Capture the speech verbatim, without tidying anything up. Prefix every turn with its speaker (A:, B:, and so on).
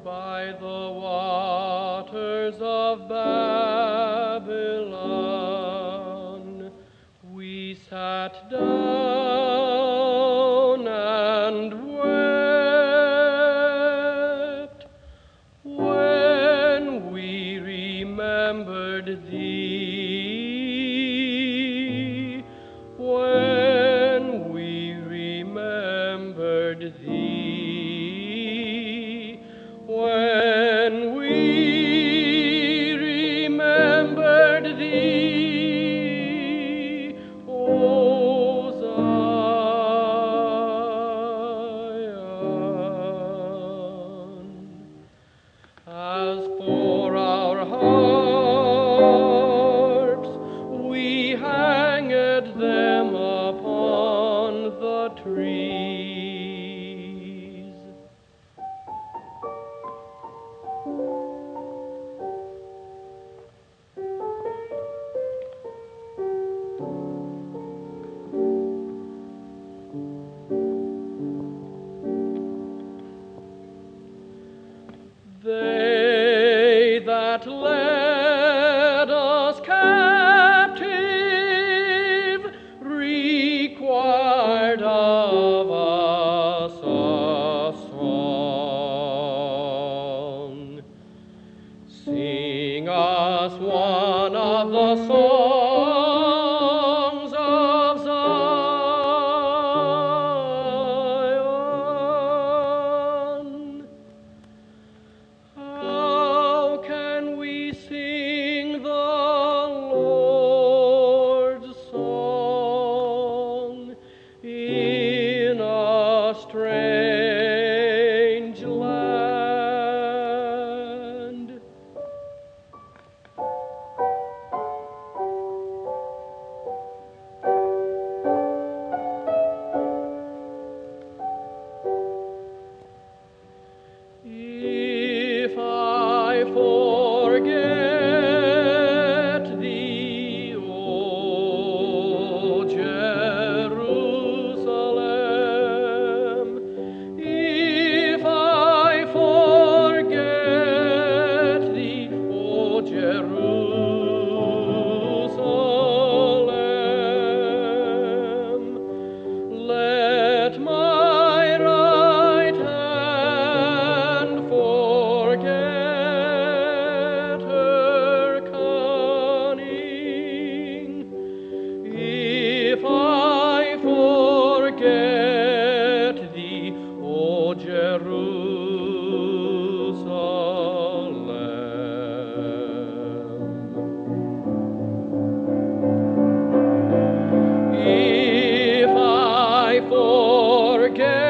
A: by the waters of Babylon, we sat down and wept when we remembered thee, when we remembered thee, when we remembered thee, O Zion. As for our harps, we hanged them upon the trees. They that led us captive required of us a song. Sing us one of the songs of Zion. How can we sing the Lord's song in a strange land? If I forget thee, O Jerusalem, if I forget thee, O Jerusalem, let my right hand forget her cunning. If I forget thee, O Jerusalem, if I forget